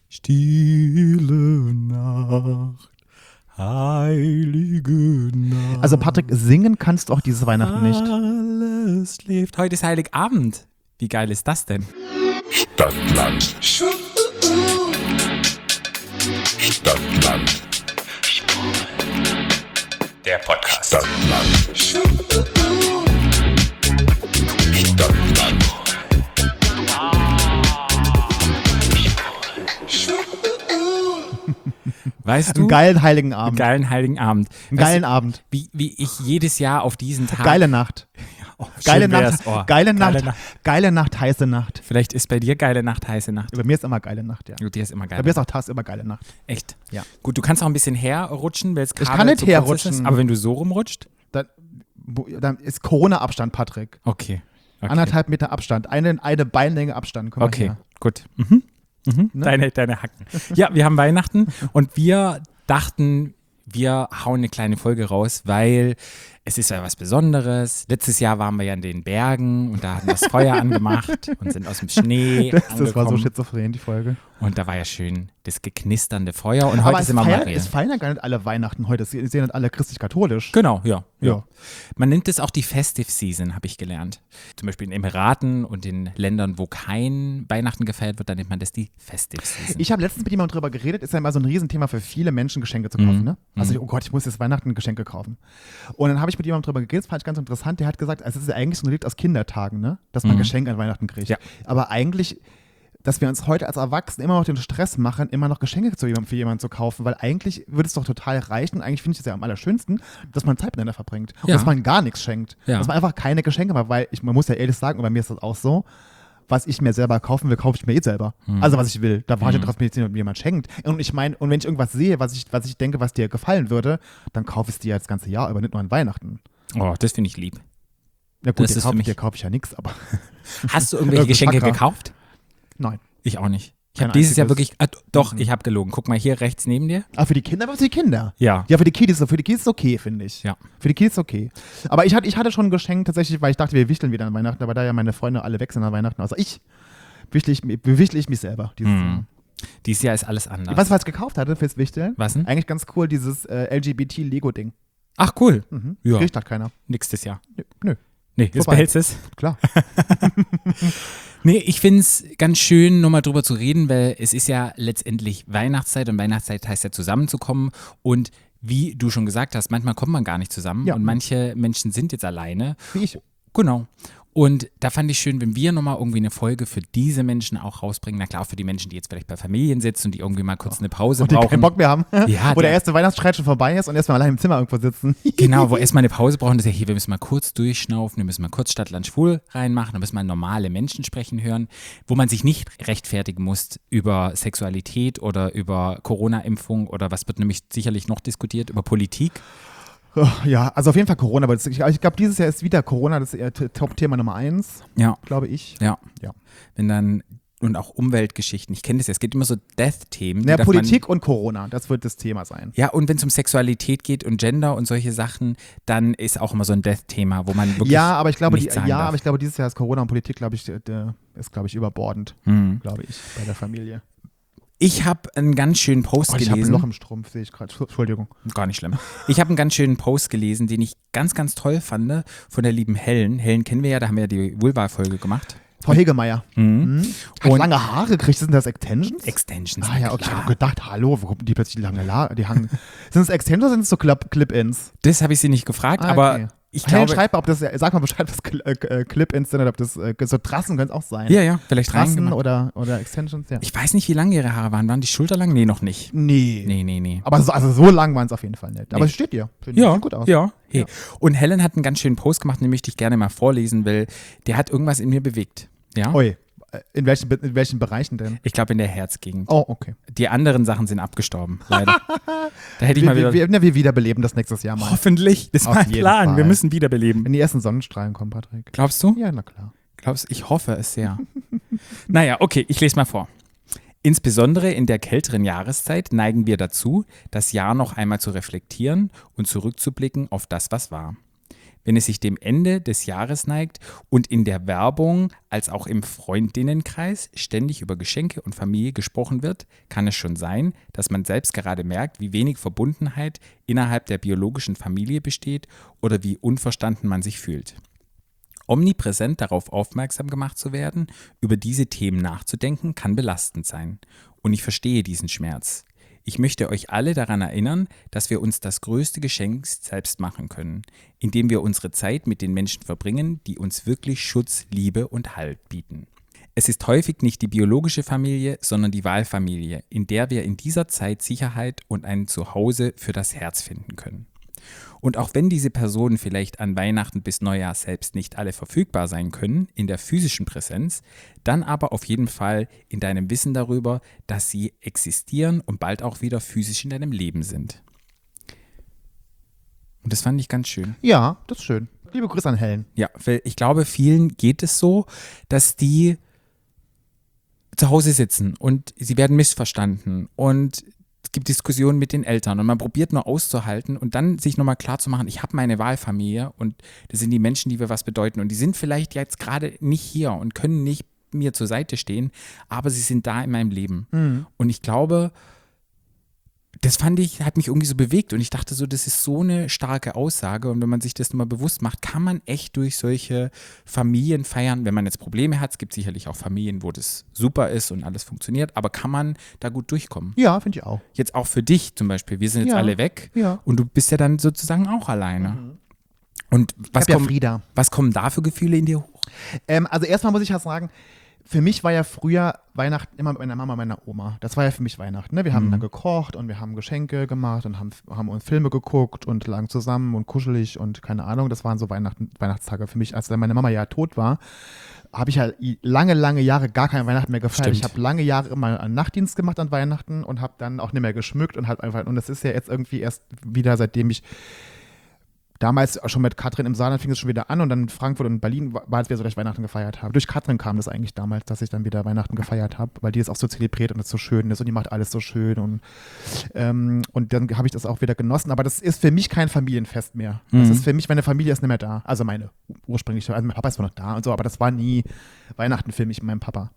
Stille Nacht, heilige Nacht. Also Patrick, singen kannst du auch dieses Weihnachten nicht. Alles schläft. Heute ist Heiligabend. Wie geil ist das denn? Stadtland. Stadtland. Der Podcast. Stadtland. Stadtland. Weißt du? Einen geilen Heiligen Abend. Geilen Heiligen Abend. Einen geilen Abend. Wie ich jedes Jahr auf diesen Tag. Geile Nacht. Oh, Geile schön wär's. Nacht. Oh, Geile Nacht. Geile Nacht, heiße Nacht. Vielleicht ist bei dir geile Nacht, heiße Nacht. Bei mir ist immer geile Nacht, ja. Bei dir ist immer geil. Bei mir ist auch tagsüber immer geile Nacht. Echt? Ja. Gut, du kannst auch ein bisschen herrutschen, weil es gerade kann nicht zu kurz herrutschen. ist. Aber wenn du so rumrutscht? Dann ist Corona-Abstand, Patrick. Okay. 1,5 Meter Abstand. Eine Beinlänge Abstand. Guck mal Okay, her. gut. Ne? Deine Hacken. Ja, wir haben Weihnachten und wir dachten, wir hauen eine kleine Folge raus, weil es ist ja was Besonderes. Letztes Jahr waren wir ja in den Bergen und da hatten wir das Feuer angemacht und sind aus dem Schnee Das war so angekommen. schizophren, die Folge. Und da war ja schön das geknisternde Feuer und Aber heute sind wir mal es feiern ja gar nicht alle Weihnachten heute. Es sehen nicht alle christlich-katholisch. Genau, ja. Ja. Man nennt es auch die Festive Season, habe ich gelernt. Zum Beispiel in Emiraten und in Ländern, wo kein Weihnachten gefeiert wird, dann nennt man das die Festive Season. Ich habe letztens mit jemandem drüber geredet, ist ja immer so ein Riesenthema für viele Menschen, Geschenke zu kaufen. Ne? Also, oh Gott, ich muss jetzt Weihnachten Geschenke kaufen. Und dann habe ich mit jemandem drüber geredet, das fand ich ganz interessant, der hat gesagt, also es ist ja eigentlich so ein Relikt aus Kindertagen, ne? Dass man Geschenke an Weihnachten kriegt. Ja. Aber eigentlich, dass wir uns heute als Erwachsene immer noch den Stress machen, immer noch Geschenke für jemanden zu kaufen, weil eigentlich würde es doch total reichen, eigentlich finde ich es ja am allerschönsten, dass man Zeit miteinander verbringt und Ja. dass man gar nichts schenkt. Ja. Dass man einfach keine Geschenke macht, weil man muss ja ehrlich sagen, und bei mir ist das auch so, was ich mir selber kaufen will, kaufe ich mir selber. Also was ich will. Da warte ich drauf, mir jemand schenkt. Und ich meine, und wenn ich irgendwas sehe, was ich denke, was dir gefallen würde, dann kaufe ich es dir das ganze Jahr, aber nicht nur an Weihnachten. Oh, das finde ich lieb. Ja gut, Das ist für mich- dir kaufe ich ja nichts, aber Hast du irgendwelche Geschenke Chakra. gekauft? nein. Ich auch nicht. Ich Kein habe dieses Jahr einziges. wirklich, doch, ich habe gelogen. Guck mal hier rechts neben dir. Aber für die Kinder, was für die Kinder? Ja. Ja, für die Kids ist okay, finde ich. Ja. Für die Kids ist okay. Aber ich hatte schon ein Geschenk tatsächlich, weil ich dachte, wir wichteln wieder an Weihnachten, aber da ja meine Freunde alle weg sind an Weihnachten, also wichtle ich mich selber dieses Jahr. Dieses Jahr ist alles anders. Was ich jetzt gekauft hatte fürs Wichteln? Was denn? Eigentlich ganz cool, dieses LGBT-Lego-Ding. Ach, cool. Ja. Kriegt halt keiner. Nächstes Jahr. Nö. Nee, jetzt Vorbei. behältst du es. Klar. Nee, ich finde es ganz schön, nochmal drüber zu reden, weil es ist ja letztendlich Weihnachtszeit und Weihnachtszeit heißt ja zusammenzukommen und wie du schon gesagt hast, manchmal kommt man gar nicht zusammen Ja. und manche Menschen sind jetzt alleine. Wie ich. Genau. Und da fand ich schön, wenn wir nochmal irgendwie eine Folge für diese Menschen auch rausbringen. Na klar, auch für die Menschen, die jetzt vielleicht bei Familien sitzen und die irgendwie mal kurz eine Pause Und die keinen brauchen. Bock mehr haben. Ja, Wo der der- erste Weihnachtsstreit schon vorbei ist und erstmal allein im Zimmer irgendwo sitzen. Genau, wo erstmal eine Pause brauchen, das ist ja hier, wir müssen mal kurz durchschnaufen, wir müssen mal kurz Stadt, Land, Schwul reinmachen, dann müssen wir normale Menschen sprechen hören, wo man sich nicht rechtfertigen muss über Sexualität oder über Corona-Impfung oder was wird nämlich sicherlich noch diskutiert, über Politik. Oh, ja, also auf jeden Fall Corona. Aber ich glaube, dieses Jahr ist wieder Corona das Top-Thema Nummer 1, Ja, glaube ich. ja. Ja. Wenn dann, und auch Umweltgeschichten, ich kenne das ja, es gibt immer so Death-Themen. die Ja, darf man- Politik und Corona, das wird das Thema sein. Ja, und wenn es um Sexualität geht und Gender und solche Sachen, dann ist auch immer so ein Death-Thema, wo man wirklich Ja, aber ich glaube, nichts sagen darf. aber ich glaube, dieses Jahr ist Corona und Politik, glaube ich, ist, glaube ich, überbordend, Mhm. glaube ich, bei der Familie. Ich habe einen ganz schönen Post Oh, ich habe ein gelesen. Loch im Strumpf, sehe ich gerade. Entschuldigung. Gar nicht schlimm. Ich habe einen ganz schönen Post gelesen, den ich ganz, ganz toll fand, von der lieben Helen. Helen kennen wir ja, da haben wir ja die Vulva-Folge gemacht. Frau Hegemeyer. Hat Und- lange Haare gekriegt, sind das Extensions? Extensions. Ah ja, okay, ich habe gedacht, hallo, wo kommen die plötzlich lange die hangen? Sind es Extensions oder sind es so Clip-Ins? Das habe ich sie nicht gefragt, Ah, aber okay. ich Helen, glaube. schreib mal, ob das, sag mal Bescheid, was Clip-Ins sind oder ob das so Trassen können es auch sein. Ja, vielleicht Trassen reingemacht. oder Extensions, ja. Ich weiß nicht, wie lang ihre Haare waren. Waren die schulterlang? Nee, noch nicht. Nee. Nee. Aber so lang waren es auf jeden Fall nicht. Aber Nee. es steht dir. Finde ich. Ja, Sieht gut aus. ja. Hey. Ja. Und Helen hat einen ganz schönen Post gemacht, den möchte ich gerne mal vorlesen, weil der hat irgendwas in mir bewegt. Ja? Ui, in welchen Bereichen denn? Ich glaube in der Herzgegend. Oh, okay. Die anderen Sachen sind abgestorben, leider. Da hätte ich mal wieder. Wir wiederbeleben das nächstes Jahr mal. Hoffentlich. Das Auf war ein jeden Plan. Fall. Wir müssen wiederbeleben. Wenn die ersten Sonnenstrahlen kommen, Patrick. Glaubst du? Ja, na klar. Ich hoffe es sehr. Naja, okay, ich lese mal vor. Insbesondere in der kälteren Jahreszeit neigen wir dazu, das Jahr noch einmal zu reflektieren und zurückzublicken auf das, was war. wenn es sich dem Ende des Jahres neigt und in der Werbung als auch im Freundinnenkreis ständig über Geschenke und Familie gesprochen wird, kann es schon sein, dass man selbst gerade merkt, wie wenig Verbundenheit innerhalb der biologischen Familie besteht oder wie unverstanden man sich fühlt. Omnipräsent darauf aufmerksam gemacht zu werden, über diese Themen nachzudenken, kann belastend sein. Und ich verstehe diesen Schmerz. Ich möchte euch alle daran erinnern, dass wir uns das größte Geschenk selbst machen können, indem wir unsere Zeit mit den Menschen verbringen, die uns wirklich Schutz, Liebe und Halt bieten. Es ist häufig nicht die biologische Familie, sondern die Wahlfamilie, in der wir in dieser Zeit Sicherheit und ein Zuhause für das Herz finden können. Und auch wenn diese Personen vielleicht an Weihnachten bis Neujahr selbst nicht alle verfügbar sein können in der physischen Präsenz, dann aber auf jeden Fall in deinem Wissen darüber, dass sie existieren und bald auch wieder physisch in deinem Leben sind. Und das fand ich ganz schön. Ja, das ist schön. Liebe Grüße an Helen. Ja, weil ich glaube, vielen geht es so, dass die zu Hause sitzen und sie werden missverstanden und es gibt Diskussionen mit den Eltern und man probiert nur auszuhalten und dann sich nochmal klar zu machen, ich habe meine Wahlfamilie und das sind die Menschen, die mir was bedeuten und die sind vielleicht jetzt gerade nicht hier und können nicht mir zur Seite stehen, aber sie sind da in meinem Leben. Und ich glaube, das hat mich irgendwie so bewegt und ich dachte so, das ist so eine starke Aussage und wenn man sich das nochmal bewusst macht, kann man echt durch solche Familien feiern, wenn man jetzt Probleme hat, es gibt sicherlich auch Familien, wo das super ist und alles funktioniert, aber kann man da gut durchkommen? Ja, finde ich auch. Jetzt auch für dich zum Beispiel, wir sind jetzt alle weg und du bist ja dann sozusagen auch alleine. Und was kommen da für Gefühle in dir hoch? Also erstmal muss ich ja sagen, für mich war ja früher Weihnachten immer mit meiner Mama und meiner Oma. Das war ja für mich Weihnachten. Ne? Wir haben dann gekocht und wir haben Geschenke gemacht und haben uns Filme geguckt und lagen zusammen und kuschelig und keine Ahnung. Das waren so Weihnachtstage für mich. Als dann meine Mama ja tot war, habe ich ja lange Jahre gar kein Weihnachten mehr gefeiert. Stimmt. Ich habe lange Jahre immer einen Nachtdienst gemacht an Weihnachten und habe dann auch nicht mehr geschmückt und halt einfach. Und das ist ja jetzt irgendwie erst wieder, seitdem ich damals schon mit Katrin im Saarland fing es schon wieder an und dann in Frankfurt und in Berlin war es wieder so, dass ich Weihnachten gefeiert habe. Durch Katrin kam das eigentlich damals, dass ich dann wieder Weihnachten gefeiert habe, weil die es auch so zelebriert und es so schön ist und die macht alles so schön und dann habe ich das auch wieder genossen. Aber das ist für mich kein Familienfest mehr. Das ist für mich, meine Familie ist nicht mehr da. Also meine ursprüngliche, also mein Papa ist zwar noch da und so, aber das war nie Weihnachten für mich und meinem Papa.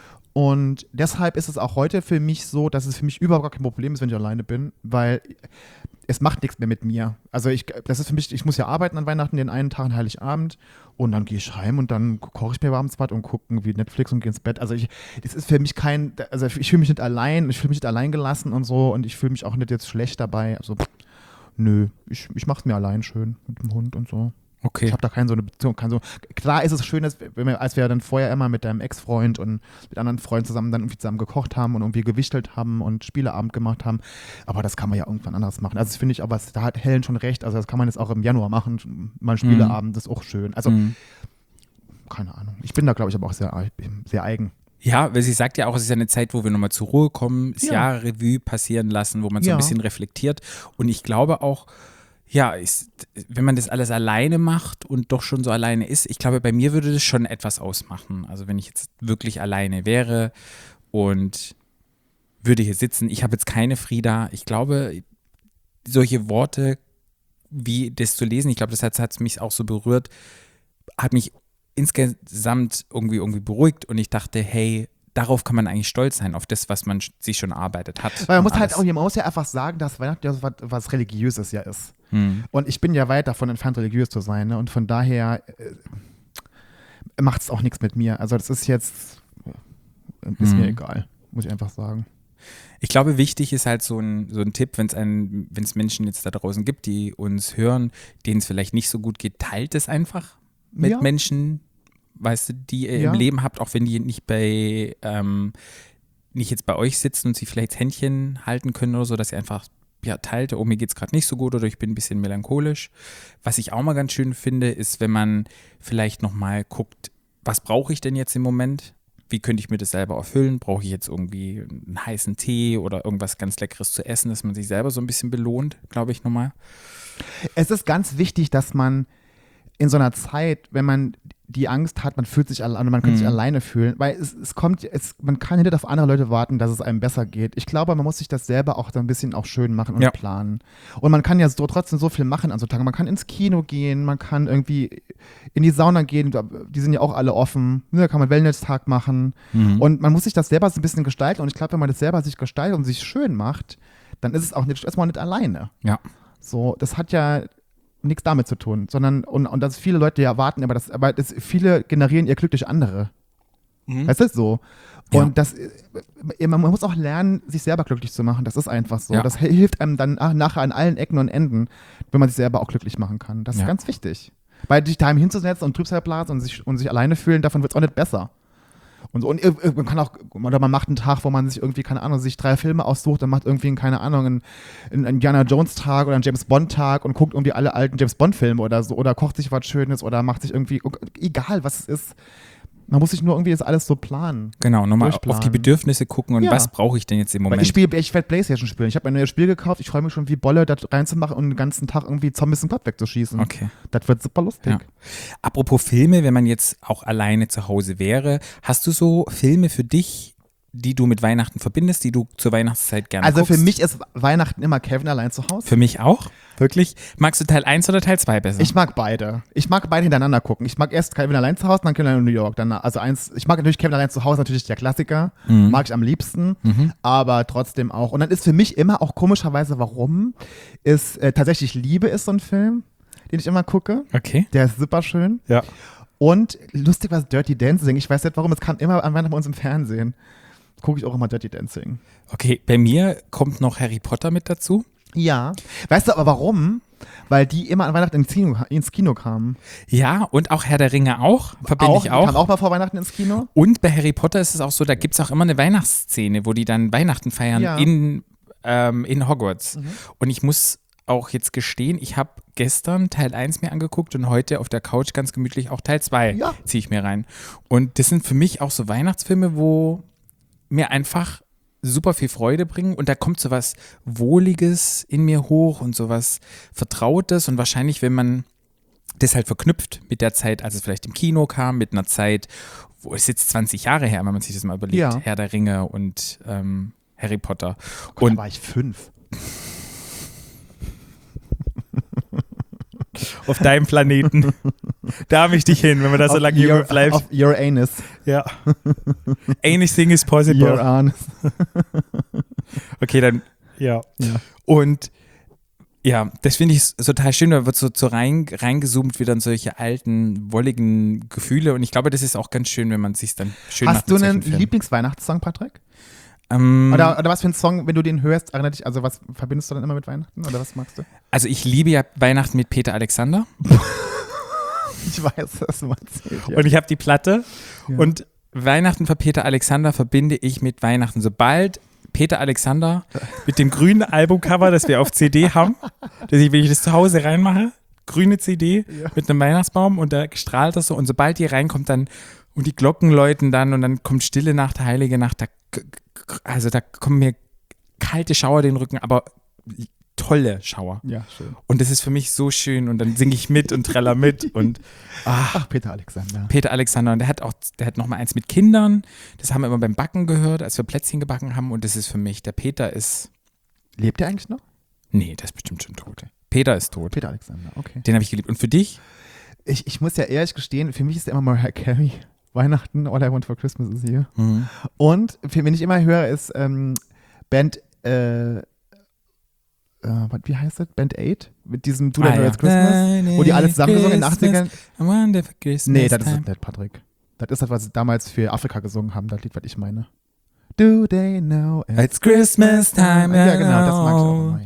Und deshalb ist es auch heute für mich so, dass es für mich überhaupt gar kein Problem ist, wenn ich alleine bin, weil es macht nichts mehr mit mir. Also das ist für mich, ich muss ja arbeiten an Weihnachten, den einen Tag, an Heiligabend und dann gehe ich heim und dann koche ich mir abends was und gucke irgendwie Netflix und gehe ins Bett. Also das ist für mich ich fühle mich nicht allein, ich fühle mich nicht allein gelassen und so und ich fühle mich auch nicht jetzt schlecht dabei. Also nö, ich mache es mir allein schön mit dem Hund und so. Okay. Ich habe da keine so eine Beziehung. Klar ist es schön, als wir dann vorher immer mit deinem Ex-Freund und mit anderen Freunden zusammen gekocht haben und irgendwie gewichtelt haben und Spieleabend gemacht haben. Aber das kann man ja irgendwann anders machen. Also das finde ich, aber da hat Helen schon recht. Also das kann man jetzt auch im Januar machen. Mal ein Spieleabend, das ist auch schön. Also keine Ahnung. Ich bin da, glaube ich, aber auch sehr, sehr eigen. Ja, weil sie sagt ja auch, es ist ja eine Zeit, wo wir nochmal zur Ruhe kommen, das Jahr Revue passieren lassen, wo man so ein bisschen reflektiert. Und ich glaube auch, ja, wenn man das alles alleine macht und doch schon so alleine ist, ich glaube, bei mir würde das schon etwas ausmachen. Also wenn ich jetzt wirklich alleine wäre und würde hier sitzen, ich habe jetzt keine Frieda. Ich glaube, solche Worte wie das zu lesen, ich glaube, das hat mich auch so berührt, hat mich insgesamt irgendwie beruhigt und ich dachte, hey, darauf kann man eigentlich stolz sein, auf das, was man sich schon erarbeitet hat. Weil man muss halt auch, man muss ja einfach sagen, dass Weihnachten ja was Religiöses ja ist. Und ich bin ja weit davon entfernt, religiös zu sein. Ne? Und von daher macht es auch nichts mit mir. Also das ist jetzt, ist mir egal, muss ich einfach sagen. Ich glaube, wichtig ist halt so ein Tipp, wenn es Menschen jetzt da draußen gibt, die uns hören, denen es vielleicht nicht so gut geht, teilt es einfach mit Menschen, weißt du, die ihr im Leben habt, auch wenn die nicht jetzt bei euch sitzen und sie vielleicht das Händchen halten können oder so, dass ihr einfach teilt, oh, mir geht's gerade nicht so gut oder ich bin ein bisschen melancholisch. Was ich auch mal ganz schön finde, ist, wenn man vielleicht nochmal guckt, was brauche ich denn jetzt im Moment? Wie könnte ich mir das selber erfüllen? Brauche ich jetzt irgendwie einen heißen Tee oder irgendwas ganz Leckeres zu essen, dass man sich selber so ein bisschen belohnt, glaube ich nochmal. Es ist ganz wichtig, dass man in so einer Zeit, wenn man die Angst hat, man fühlt sich alleine, man könnte sich alleine fühlen, weil man kann nicht auf andere Leute warten, dass es einem besser geht. Ich glaube, man muss sich das selber auch so ein bisschen auch schön machen und planen. Und man kann ja so trotzdem so viel machen an so Tagen. Man kann ins Kino gehen, man kann irgendwie in die Sauna gehen, die sind ja auch alle offen. Da kann man Wellness-Tag machen. Und man muss sich das selber so ein bisschen gestalten. Und ich glaube, wenn man das selber sich gestaltet und sich schön macht, dann ist es auch nicht, erstmal nicht alleine. Ja. So, das hat ja nichts damit zu tun, sondern und dass viele Leute ja erwarten, aber viele generieren ihr Glück durch andere. Weißt du, so. Und man muss auch lernen, sich selber glücklich zu machen. Das ist einfach so. Das hilft einem dann nachher an allen Ecken und Enden, wenn man sich selber auch glücklich machen kann. Das ist ganz wichtig. Weil sich daheim hinzusetzen und Trübsalblasen und sich alleine fühlen, davon wird es auch nicht besser. Und man kann auch, oder man macht einen Tag, wo man sich irgendwie, keine Ahnung, sich 3 Filme aussucht und macht irgendwie, keine Ahnung, einen Indiana Jones Tag oder einen James Bond Tag und guckt irgendwie alle alten James Bond Filme oder so oder kocht sich was Schönes oder macht sich irgendwie, egal was es ist. Man muss sich nur irgendwie das alles so planen. Genau, nochmal auf die Bedürfnisse gucken und was brauche ich denn jetzt im Moment. Weil ich werde Playstation spielen. Ich habe mir ein neues Spiel gekauft. Ich freue mich schon wie Bolle, das reinzumachen und den ganzen Tag irgendwie Zombies im Platt wegzuschießen. Okay. Das wird super lustig. Ja. Apropos Filme, wenn man jetzt auch alleine zu Hause wäre, hast du so Filme für dich, die du mit Weihnachten verbindest, die du zur Weihnachtszeit gerne guckst? Also für mich ist Weihnachten immer Kevin allein zu Hause. Für mich auch? Wirklich? Magst du Teil 1 oder Teil 2 besser? Ich mag beide. Ich mag beide hintereinander gucken. Ich mag erst Kevin allein zu Hause, dann Kevin allein in New York. Ich mag natürlich Kevin allein zu Hause, natürlich der Klassiker. Mag ich am liebsten. Aber trotzdem auch. Und dann ist für mich immer auch komischerweise, warum, ist tatsächlich Liebe ist so ein Film, den ich immer gucke. Okay. Der ist super schön. Ja. Und lustig war Dirty Dancing. Ich weiß nicht warum, es kam immer an Weihnachten bei uns im Fernsehen. Gucke ich auch immer Dirty Dancing. Okay, bei mir kommt noch Harry Potter mit dazu. Ja. Weißt du aber warum? Weil die immer an Weihnachten ins Kino kamen. Ja, und auch Herr der Ringe auch, verbinde ich auch. Die kamen auch mal vor Weihnachten ins Kino. Und bei Harry Potter ist es auch so, da gibt es auch immer eine Weihnachtsszene, wo die dann Weihnachten feiern in Hogwarts. Und ich muss auch jetzt gestehen, ich habe gestern Teil 1 mir angeguckt und heute auf der Couch ganz gemütlich auch Teil 2 ziehe ich mir rein. Und das sind für mich auch so Weihnachtsfilme, wo mir einfach super viel Freude bringen und da kommt so was Wohliges in mir hoch und so was Vertrautes und wahrscheinlich, wenn man das halt verknüpft mit der Zeit, als es vielleicht im Kino kam, mit einer Zeit, wo es jetzt 20 Jahre her, wenn man sich das mal überlegt, Herr der Ringe und Harry Potter. Gott, und da war ich 5. Auf deinem Planeten. Da habe ich dich hin, wenn man da so lange jung bleibt. Auf your anus. Ja. Anything is possible. Your anus. Okay, dann, ja. Und ja, das finde ich total schön, da wird so reingezoomt wieder in solche alten, wolligen Gefühle und ich glaube, das ist auch ganz schön, wenn man es sich dann schön macht. Hast du einen Lieblingsweihnachtssong, Patrick? Oder was für ein Song, wenn du den hörst, erinnert dich, also was verbindest du dann immer mit Weihnachten oder was magst du? Also ich liebe ja Weihnachten mit Peter Alexander. Ich weiß, was du meinst. Ja. Und ich habe die Platte und Weihnachten von Peter Alexander verbinde ich mit Weihnachten. Sobald Peter Alexander mit dem grünen Albumcover, das wir auf CD haben, wenn ich das zu Hause reinmache, grüne CD mit einem Weihnachtsbaum und da strahlt das so und sobald die reinkommt dann und die Glocken läuten dann und dann kommt Stille Nacht, Heilige Nacht, da kommen mir kalte Schauer den Rücken, aber tolle Schauer. Ja, schön. Und das ist für mich so schön und dann singe ich mit und treller mit und ach, Peter Alexander. Peter Alexander und der hat noch mal eins mit Kindern, das haben wir immer beim Backen gehört, als wir Plätzchen gebacken haben und das ist für mich, der Peter ist... Lebt der eigentlich noch? Nee, der ist bestimmt schon tot. Okay. Peter ist tot. Peter Alexander, okay. Den habe ich geliebt. Und für dich? Ich muss ja ehrlich gestehen, für mich ist der immer Mariah Carey. Weihnachten, All I Want for Christmas is You. Und wenn ich immer höre, ist Band, wie heißt das? Band 8? Mit diesem Do That It's Christmas, wo die alle zusammen gesungen in den 80ern. I wonder for Christmas Nee, das ist nicht, Patrick. Das ist das, was sie damals für Afrika gesungen haben, das Lied, was ich meine. Do they know it's Christmas time? Ja, genau, das mag ich auch immer.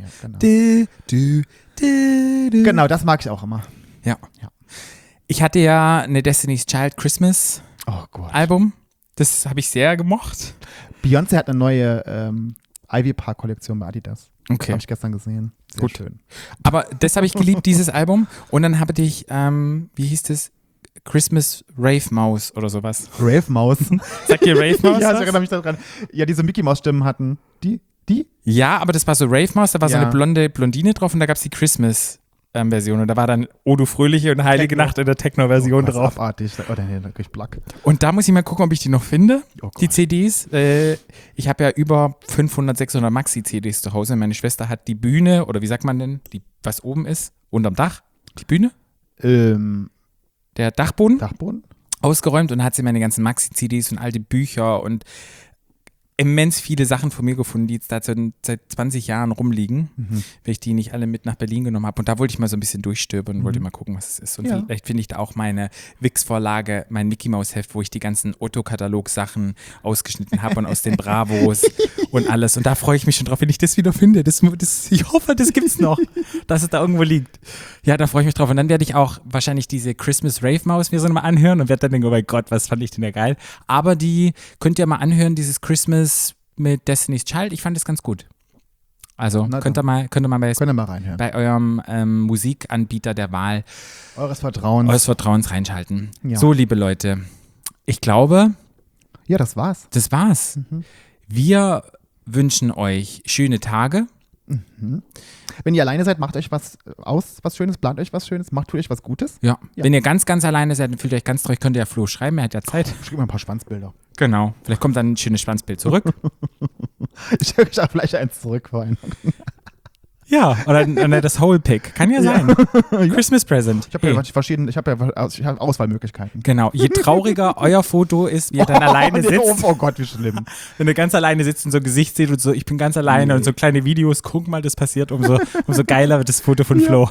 Ja, genau. Genau, das mag ich auch immer. Ja. Ich hatte ja eine Destiny's Child Christmas Album. Das habe ich sehr gemocht. Beyoncé hat eine neue Ivy Park Kollektion bei Adidas. Okay. Habe ich gestern gesehen. Sehr schön. Aber das habe ich geliebt, dieses Album. Und dann habe ich, wie hieß das? Christmas Rave Maus oder sowas. Rave Maus? Sagt ihr Rave Maus? Ja, ich erinnere mich daran. Ja, diese Mickey Maus Stimmen hatten. Die? Ja, aber das war so Rave Maus, da war so eine blonde Blondine drauf und da gab es die Christmas Version. Und da war dann O du Fröhliche und Heilige Techno. Nacht in der Techno-Version Was drauf. abartig. Oder nee, da krieg ich Plack. Und da muss ich mal gucken, ob ich die noch finde, Oh Gott. die CDs. Ich habe ja über 500, 600 Maxi-CDs zu Hause. Meine Schwester hat die Bühne, oder wie sagt man denn, was oben ist, unterm Dach, die Bühne, der Dachboden, Dachboden? ausgeräumt und hat sie meine ganzen Maxi-CDs und alte Bücher und immens viele Sachen von mir gefunden, die jetzt da seit 20 Jahren rumliegen, weil ich die nicht alle mit nach Berlin genommen habe. Und da wollte ich mal so ein bisschen durchstöbern und wollte mal gucken, was es ist. Und Ja. vielleicht finde ich da auch meine Wix-Vorlage, mein Mickey-Maus-Heft, wo ich die ganzen Otto-Katalog-Sachen ausgeschnitten habe und aus den Bravos und alles. Und da freue ich mich schon drauf, wenn ich das wieder finde. Ich hoffe, das gibt's noch, dass es da irgendwo liegt. Ja, da freue ich mich drauf. Und dann werde ich auch wahrscheinlich diese Christmas-Rave-Maus mir so nochmal anhören und werde dann denken, oh mein Gott, was fand ich denn da geil. Aber die könnt ihr mal anhören, dieses Christmas mit Destiny's Child. Ich fand das ganz gut. Also Na könnt ihr mal Könnt ihr mal reinhören. bei eurem Musikanbieter der Wahl Eures Vertrauens. eures Vertrauens reinschalten. Ja. So, liebe Leute, ich glaube, Ja, das war's. das war's. Wir wünschen euch schöne Tage. Wenn ihr alleine seid, macht euch was Schönes, plant euch was Schönes, tut euch was Gutes. Ja. Ja. Wenn ihr ganz, ganz alleine seid und fühlt euch ganz traurig, könnt ihr ja Flo schreiben, er hat ja Zeit. Schreibt mal ein paar Schwanzbilder. Genau. Vielleicht kommt dann ein schönes Schwanzbild zurück. Ich schicke euch auch vielleicht eins zurück vor allem. Ja, oder das Whole Pick. Kann ja sein. Christmas Present. Ich habe Auswahlmöglichkeiten. Genau. Je trauriger euer Foto ist, wie ihr dann alleine sitzt. Oh Gott, wie schlimm. Wenn ihr ganz alleine sitzt und so ein Gesicht seht und so, ich bin ganz alleine und so kleine Videos, guck mal, das passiert, umso geiler wird das Foto von Flo.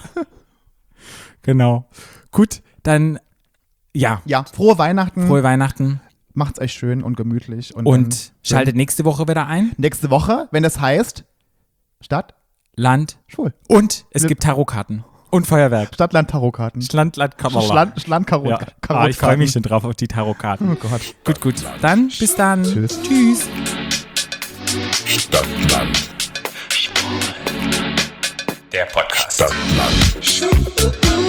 Genau. Gut, dann, ja, Ja, frohe Weihnachten. frohe Weihnachten Macht's euch schön und gemütlich. Und und dann, schaltet nächste Woche wieder ein. nächste Woche, wenn es heißt Stadt, Land schwul. und es gibt Tarotkarten und Feuerwerk. Stadt, Land, Tarotkarten. Land, Kamala. Schland, Karo. Ja. Ah, ich freue mich schon drauf auf die Tarotkarten. Oh Gott. Gut. Dann, bis dann. Tschüss. Tschüss. Stadtland. Der Podcast. Stadtland.